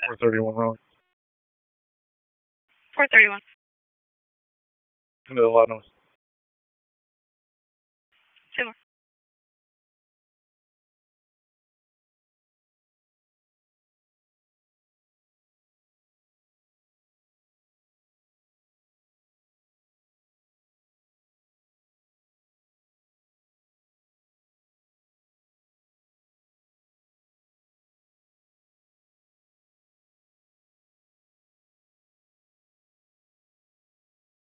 431 wrong. 431. Into the Lanos. 2 more.